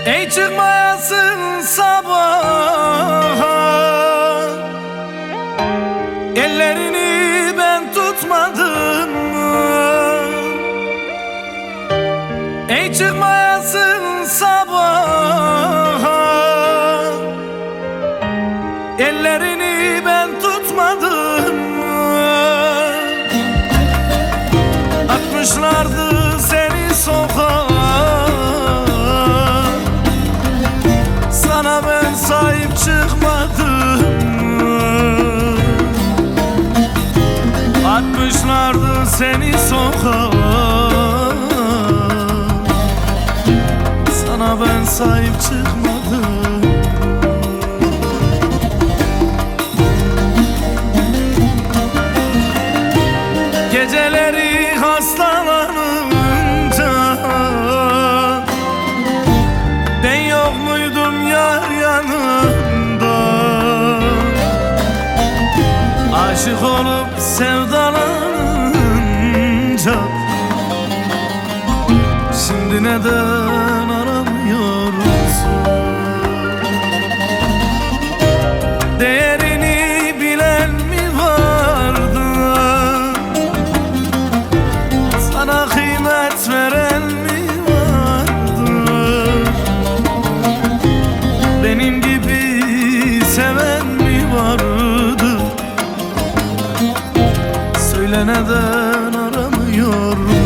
Ey çıkmayasın sabaha, ellerini ben tutmadım mı? Ey çıkmayasın sabaha, ellerini ben tutmadım mı? Atmışlardı seni sokağa, sana ben sahip çıkmadım mı? Atmışlardı seni sokağa, sana ben sahip çıkmadım. Geceleri hastalanınca ben yok muydum yar yanında? Aşık olup sevdalanınca şimdi neden aramıyorsun? Değerini bilen mi vardı? Sana kıymet veren mi vardı? Benim gibi seven mi vardı? Söyle neden aramıyorsun?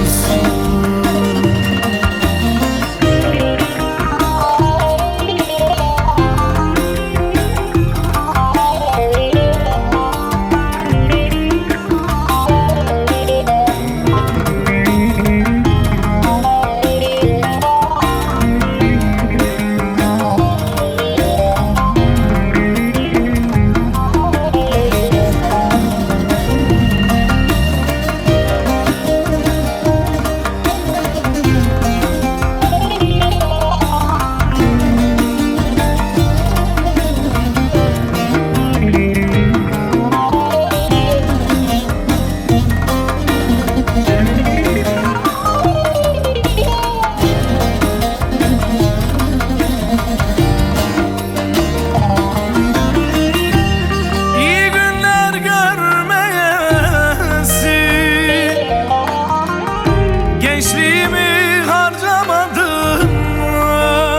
Gençliğimi harcamadım mı?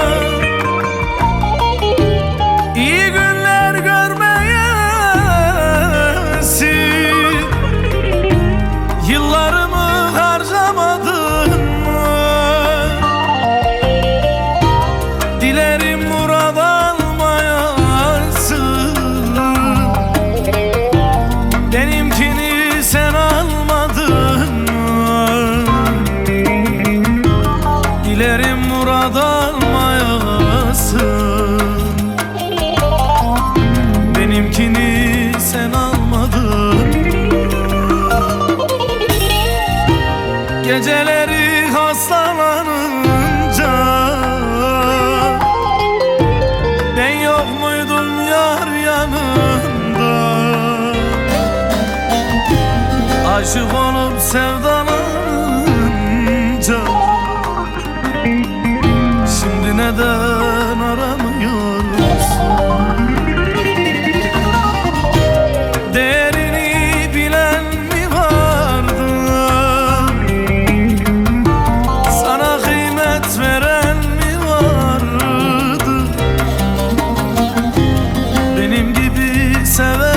İyi günler görmeyesin, yıllarımı harcamadım mı? Dilerim murad almayasın, benimkini sen almadın mı? Dilerim murad almayasın, benimkini sen almadın. Geceleri hastalanınca ben yok muydum yar yanında? Aşık olup sevdalanınca şimdi neden aramıyorsun? Değerini bilen mi vardı? Sana kıymet veren mi vardı? Benim gibi seven